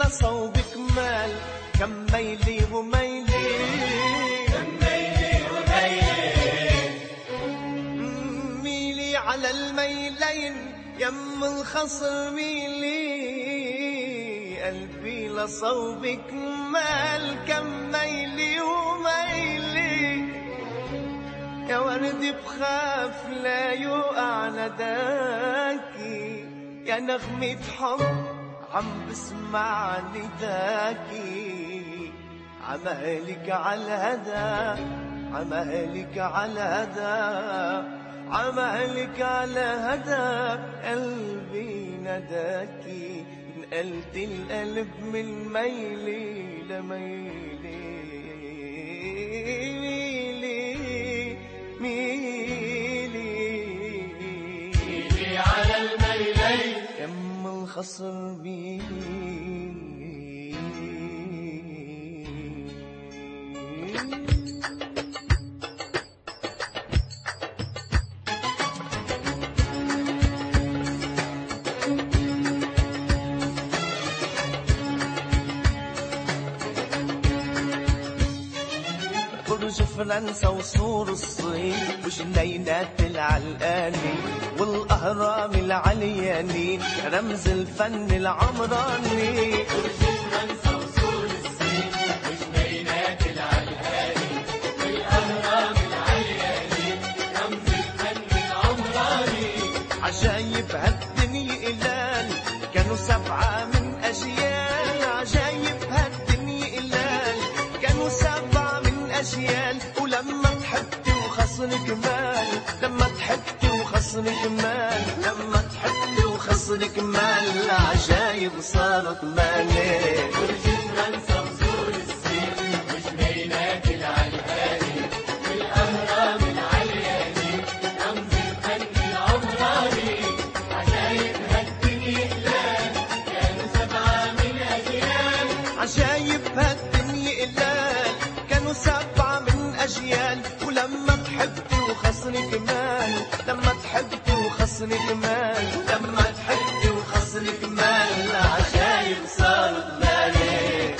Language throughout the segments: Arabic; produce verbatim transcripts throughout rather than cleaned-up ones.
لصوبك مال كم ميلي وميلي كم ميلي وميلي ميلي على الميلين يم الخصر ميلي قلبي لصوبك مال كم ميلي وميلي يا وردي بخاف لا يوقع نداكي يا نغمة حب عم بسمع نداكي عمالك على الهدى عمالك على الهدى عمالك على هدى قلبي نداكي نقلت القلب من ميلي لميلي ميلي ميلي على الميلين يم الخصر ميلي برج فرنسا وسور الصين وجنينات العلقاني والأهرام العلياني رمز الفن العمراني. برج فرنسا وسور الصين وجنينات العلقاني والأهرام العلياني رمز الفن العمراني. عجايب هالدنيا إلان كانوا سبعة من أجيال عجايب هالدنيا إلان كانوا سبعة أجيال ولما تحبتي وخصنك مال لما تحبتي وخصنك مال لما تحبتي وخصنك مال عجايب صارت مالي. برج فرنسا وسور الصين وجنينات العلقاني والأهرام العلياني رمز الفن العمراني. عجايب هالدنيا إلان كانوا سبعة من أجيال عجايب هالدنيا إلان كانوا سبعة من أجيال ولما تحبتي وخصنك مال لما تحبتي وخصنك مال لما تحبتي وخصنك مال عجايب صارت مالي.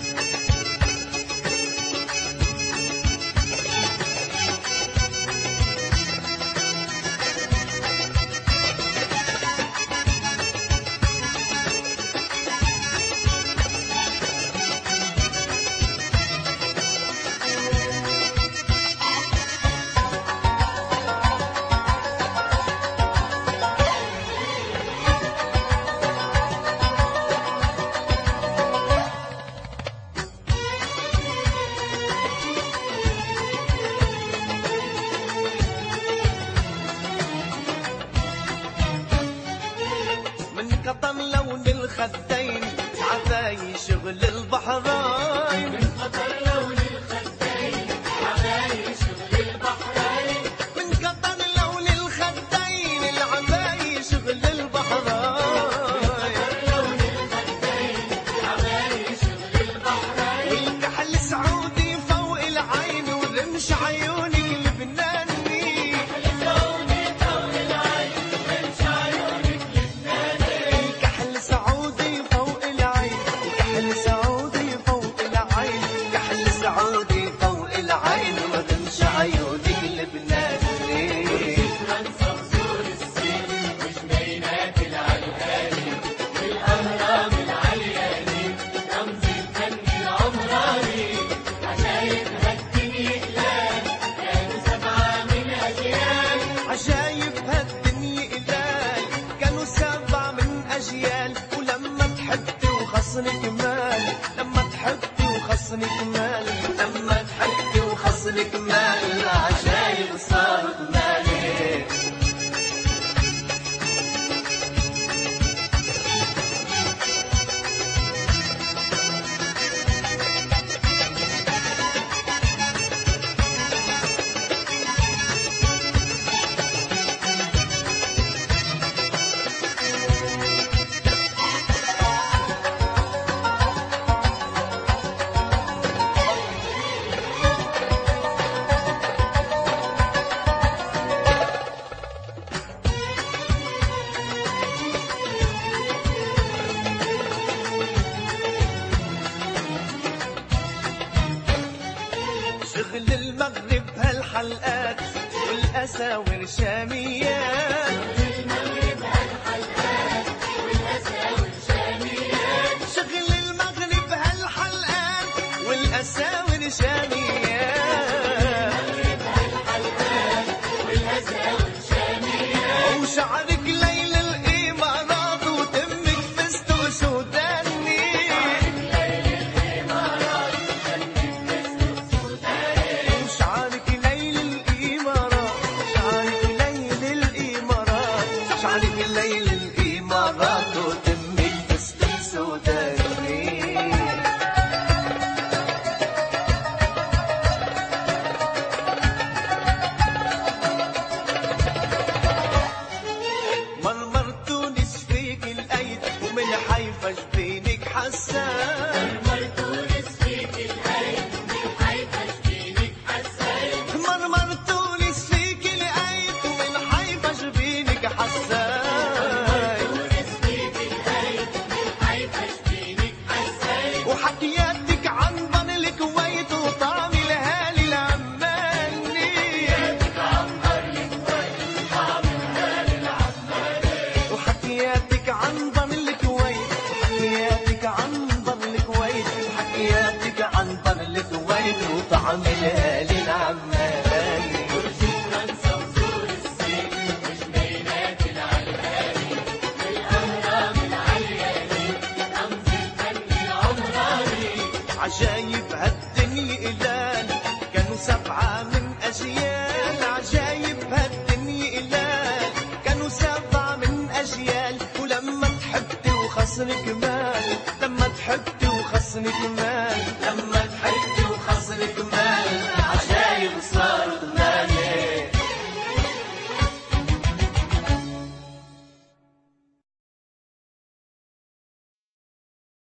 قطن لون الخدين عباي شغل البحرين. من قطن لون الخدين عباي شغل البحرين. من قطن لون الخدين العباي شغل البحرين. من قطن لون الخدين عباي شغل البحرين. والكحل سعودي فوق العين ورمش عيونك لبناني. الكحل سعودي فوق العين ورمش عيونك لبناني. سعودي فوق العين وكحل سعودي فوق شغل المغرب هالحلقات والأساور شاميات. شغل المغرب هالحلقات والأساور شاميات. وشعرك ليل الإمارات وتمك فستق سوداني. وشعرك ليل الإمارات، شعرك ليل الإمارات، شعرك ليل الإمارات وتمك فستق سوداني. مرمرتونس فيك الأيد ومن حيفا جبينك حسان. مرمرتونس فيك الأيد ومن حيفا جبينك حسان. مرمرتونس فيك الأيد ومن حيفا جبينك حسان. وحكياتك عن ضن الكويت وطعم الهالي العماني. وحكياتك عن ضن الكويت، وحكياتك عن ضن الكويت، وحكياتك عن ضن الكويت وطعم الهالي العماني. عجايب هالدنيا إلان كانوا سبعة من أجيال. عجايب هالدنيا إلان كانوا سبعة من أجيال. ولما تحبتي وخصنك مال، لما تحبتي وخصنك مال